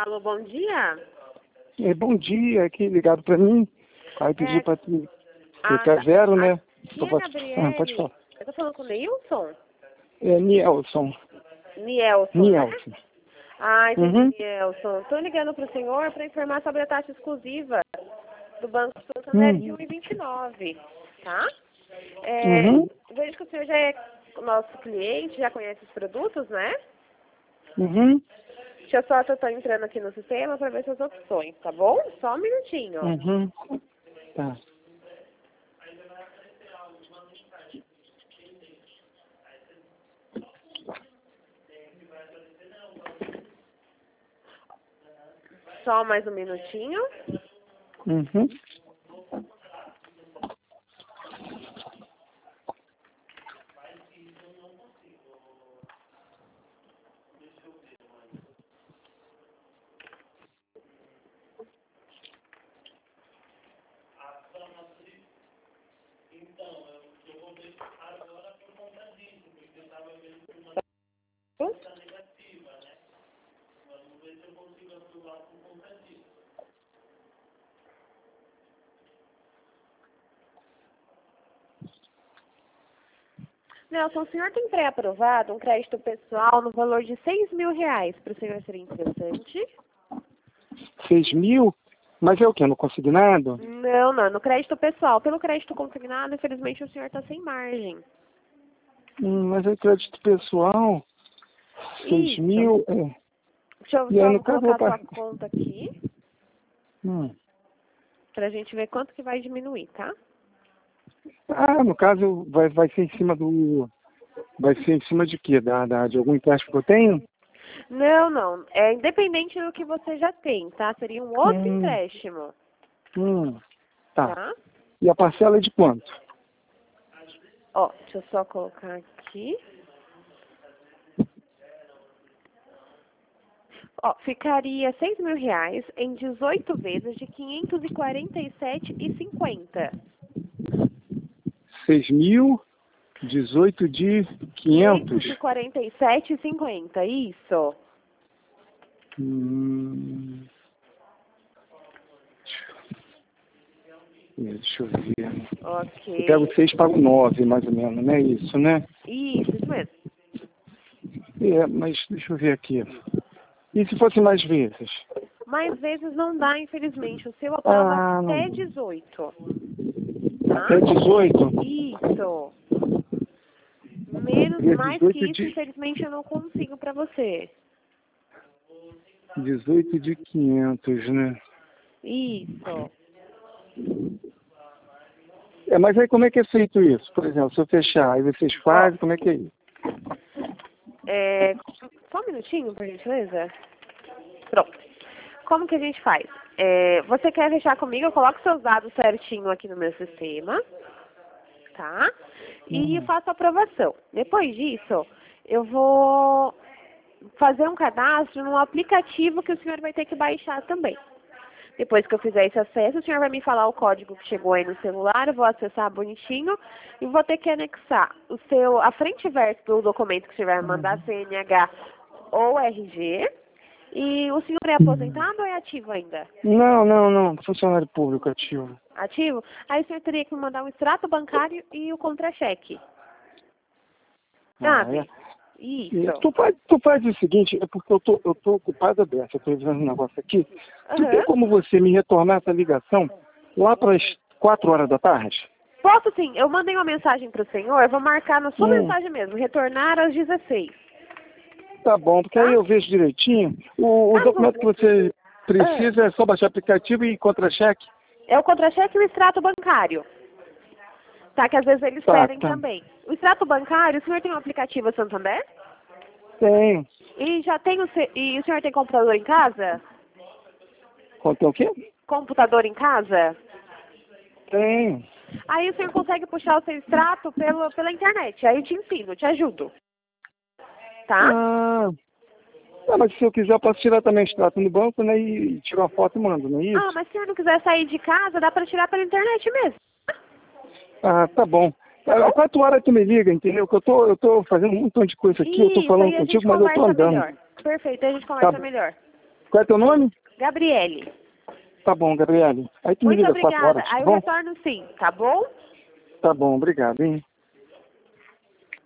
Alô, bom dia. Bom dia, aqui ligado para mim. Aí pedi para tu ficar zero, né? Aqui é Gabriele. Pode falar. Eu tô falando com o Neilson? Nielson. Nielson, né? Ah, entendi, Uhum. Nielson. Tô ligando pro senhor para informar sobre a taxa exclusiva do Banco Santander de 1,29, tá? Vejo que o senhor já é nosso cliente, já conhece os produtos, né? Uhum. Deixa eu só, eu tô entrando aqui no sistema para ver suas opções, tá bom? Só um minutinho. Uhum. Tá. Só mais um minutinho. Uhum. Nelson, o senhor tem pré-aprovado um crédito pessoal no valor de R$ 6.000. Para o senhor seria interessante? 6.000? Mas é o quê? No consignado? Não, no crédito pessoal. Pelo crédito consignado, infelizmente, o senhor está sem margem. Mas é crédito pessoal. 6.000? Deixa eu E aí, só no caso, colocar a sua conta aqui, para a gente ver quanto que vai diminuir, tá? no caso, vai ser em cima do... Vai ser em cima de quê? De algum empréstimo que eu tenho? Não. É independente do que você já tem, tá? Seria um outro empréstimo. Tá. E a parcela é de quanto? Ó, deixa eu só colocar aqui. Ó, ficaria R$ 6.000 em 18 vezes de 547,50. 6.000, 18 de 500. 547,50, isso. Deixa eu ver. Ok. Eu pego 6 pago 9, mais ou menos, né? Isso, né? Isso mesmo. Mas deixa eu ver aqui. E se fosse mais vezes? Mais vezes não dá, infelizmente. O seu aprova até não. 18. Tá? Até 18? Isso. Menos, E é mais 18 que isso, de... infelizmente, eu não consigo para você. 18 de 500, né? Isso. Mas aí como é que é feito isso? Por exemplo, se eu fechar, aí vocês fazem, como é que é isso? Só um minutinho, por gentileza. Pronto. Como que a gente faz? Você quer fechar comigo? Eu coloco seus dados certinho aqui no meu sistema, tá? E eu faço a aprovação. Depois disso, eu vou fazer um cadastro num aplicativo que o senhor vai ter que baixar também. Depois que eu fizer esse acesso, o senhor vai me falar o código que chegou aí no celular, eu vou acessar bonitinho e vou ter que anexar a frente e verso do documento que o senhor vai me mandar, CNH ou RG. E o senhor é aposentado ou é ativo ainda? Não. Funcionário público ativo. Ativo? Aí o senhor teria que me mandar um extrato bancário e o contra-cheque. Sabe? Isso. Tu faz o seguinte, é porque eu tô ocupado dessa, eu tô vendo um negócio aqui. Tu tem como você me retornar essa ligação lá para as 4 horas da tarde? Posso sim, eu mandei uma mensagem para o senhor, eu vou marcar na sua mensagem mesmo, retornar às 16. Tá bom, porque aí eu vejo direitinho. O documento que você precisa é só baixar o aplicativo e contra-cheque? É o contra-cheque e o extrato bancário. Tá, que às vezes eles pedem também. O extrato bancário, o senhor tem um aplicativo Santander? Tem. E o senhor tem computador em casa? Tem o quê? Computador em casa? Tem. Aí o senhor consegue puxar o seu extrato pela internet. Aí eu te ensino, te ajudo. Tá? Mas se eu quiser, eu posso tirar também o extrato no banco, né? E tirar uma foto e mando, não é isso? Mas se o senhor não quiser sair de casa, dá pra tirar pela internet mesmo. Tá bom. Às 4 horas tu me liga, entendeu? Que eu tô fazendo um montão de coisa aqui, eu tô falando contigo, mas eu tô andando. Melhor. Perfeito, aí a gente conversa melhor. Qual é teu nome? Gabriele. Tá bom, Gabriele. Aí tu me Muito liga às 4 obrigada. horas, tá Aí eu bom? retorno sim, tá bom? Tá bom, obrigado, hein?